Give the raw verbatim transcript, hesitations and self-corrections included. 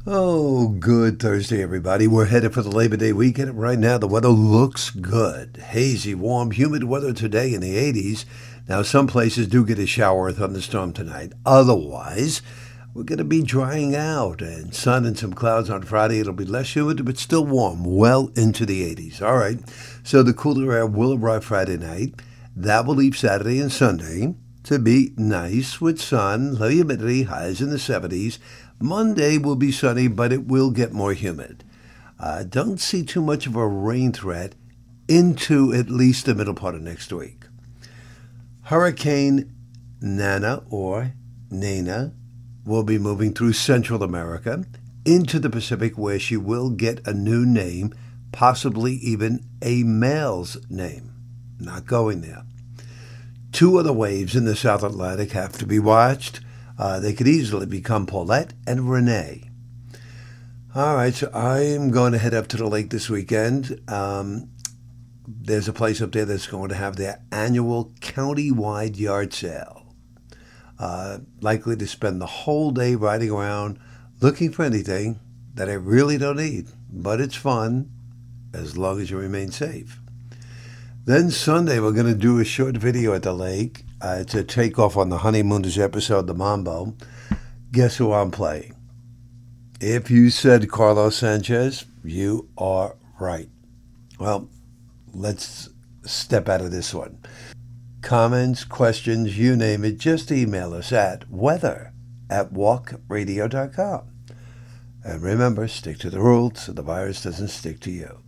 Oh, good Thursday, everybody. We're headed for the Labor Day weekend. Right now, the weather looks good. Hazy, warm, humid weather today in the eighties. Now, some places do get a shower or thunderstorm tonight. Otherwise, we're going to be drying out and sun and some clouds on Friday. It'll be less humid, but still warm, well into the eighties. All right. So the cooler air will arrive Friday night. That will leave Saturday and Sunday to be nice with sun, low humidity, highs in the seventies. Monday will be sunny, but it will get more humid. Uh, don't see too much of a rain threat into at least the middle part of next week. Hurricane Nana or Nana will be moving through Central America into the Pacific, where she will get a new name, possibly even a male's name. Not going there. Two other waves in the South Atlantic have to be watched. Uh, they could easily become Paulette and Renee. All right, so I'm going to head up to the lake this weekend. Um, there's a place up there that's going to have their annual county-wide yard sale. Uh, likely to spend the whole day riding around looking for anything that I really don't need. But it's fun as long as you remain safe. Then Sunday, we're going to do a short video at the lake. Uh, it's a takeoff on the Honeymooners episode, The Mambo. Guess who I'm playing? If you said Carlos Sanchez, you are right. Well, let's step out of this one. Comments, questions, you name it, just email us at weather at walk radio dot com. And remember, stick to the rules so the virus doesn't stick to you.